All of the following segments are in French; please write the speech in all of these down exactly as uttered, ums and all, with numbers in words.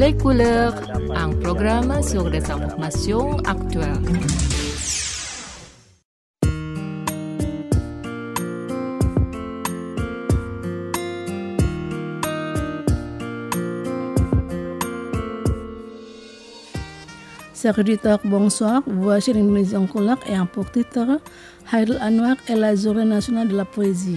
Les couleurs, un programme sur des informations actuelles. Chers auditeurs, bonsoir. Voici l'Indonésie en couleur et en pour titre Hairil Anwar et la journée nationale de la poésie.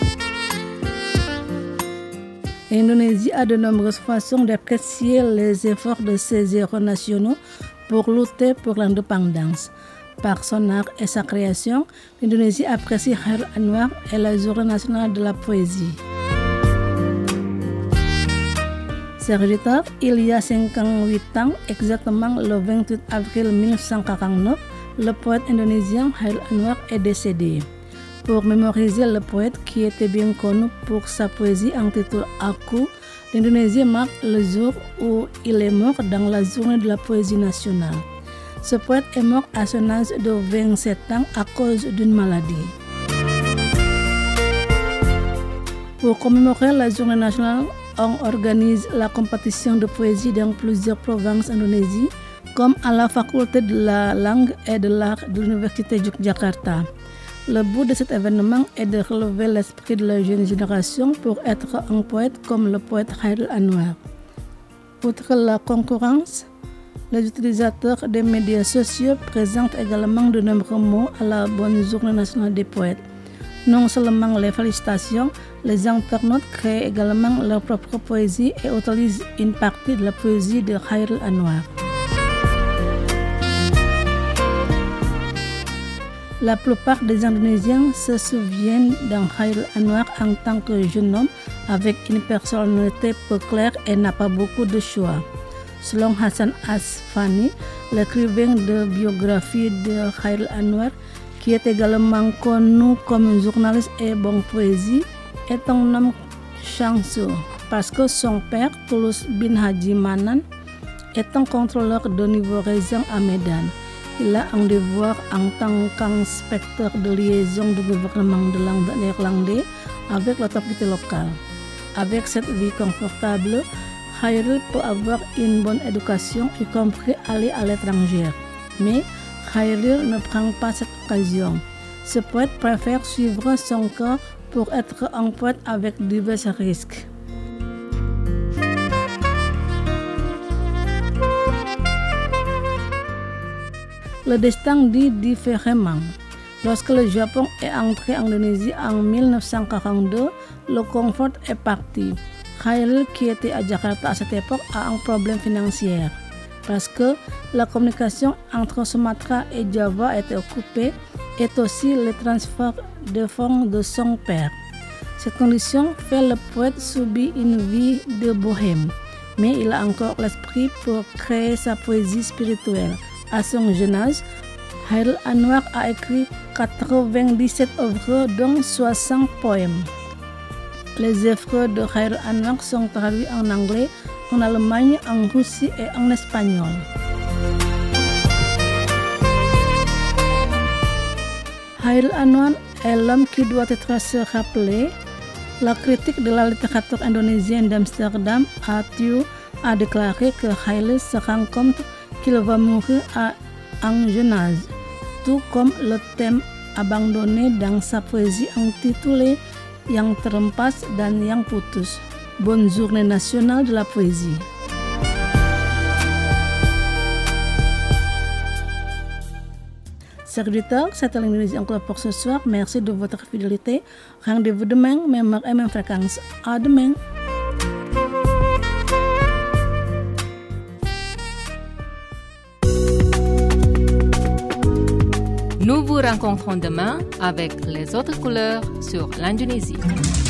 L'Indonésie a de nombreuses façons d'apprécier les efforts de ses héros nationaux pour lutter pour l'indépendance. Par son art et sa création, l'Indonésie apprécie Hairil Anwar et la journée nationale de la poésie. Chers auditeurs, il y a cinquante-huit ans, exactement le vingt-huit avril mille neuf cent quarante-neuf, le poète indonésien Hairil Anwar est décédé. Pour mémoriser le poète qui était bien connu pour sa poésie intitulée Aku, l'Indonésie marque le jour où il est mort dans la journée de la poésie nationale. Ce poète est mort à son âge de vingt-sept ans à cause d'une maladie. Pour commémorer la journée nationale, on organise la compétition de poésie dans plusieurs provinces d'Indonésie, comme à la faculté de la langue et de l'art de l'Université Yogyakarta. Le but de cet événement est de relever l'esprit de la jeune génération pour être un poète comme le poète Hairil Anwar. Outre la concurrence, les utilisateurs des médias sociaux présentent également de nombreux mots à la bonne journée nationale des poètes. Non seulement les félicitations, les internautes créent également leur propre poésie et utilisent une partie de la poésie de Hairil Anwar. La plupart des Indonésiens se souviennent d'un Hairil Anwar en tant que jeune homme avec une personnalité peu claire et n'a pas beaucoup de choix. Selon Hassan Asfani, l'écrivain de biographie de Hairil Anwar, qui est également connu comme journaliste et bon poésie, est un homme chanceux parce que son père, Tulus bin Haji Manan, est un contrôleur de niveau région à Medan. Il a un devoir en tant qu'inspecteur de liaison du gouvernement de langue néerlandais avec l'autorité locale. Avec cette vie confortable, Hairil peut avoir une bonne éducation, y compris aller à l'étranger. Mais Hairil ne prend pas cette occasion. Ce poète préfère suivre son cœur pour être un poète avec divers risques. Le destin dit différemment. Lorsque le Japon est entré en Indonésie en mille neuf cent quarante-deux, le confort est parti. Hairil, qui était à Jakarta à cette époque, a un problème financier. Parce que la communication entre Sumatra et Java était coupée et aussi le transfert de fonds de son père. Cette condition fait le poète subir une vie de bohème, mais il a encore l'esprit pour créer sa poésie spirituelle. À son jeune âge, Hairil Anwar a écrit quatre-vingt-dix-sept œuvres dont soixante poèmes. Les œuvres de Hairil Anwar sont traduites en anglais, en Allemagne, en Russie et en espagnol. Hairil Anwar est l'homme qui doit être se rappeler. La critique de la littérature indonésienne d'Amsterdam, A T U, a déclaré que Hairil se rend compte qu'il va mourir à un jeune âge, tout comme le thème abandonné dans sa poésie intitulée Yang Terhempas dan Yang Putus. Bonne journée nationale de la poésie. Chers auditeurs, c'était l'Indonésie encore pour ce soir. Merci de votre fidélité. Rendez-vous demain, même heure et même fréquence. À demain. Nous vous rencontrons demain avec les autres couleurs sur l'Indonésie.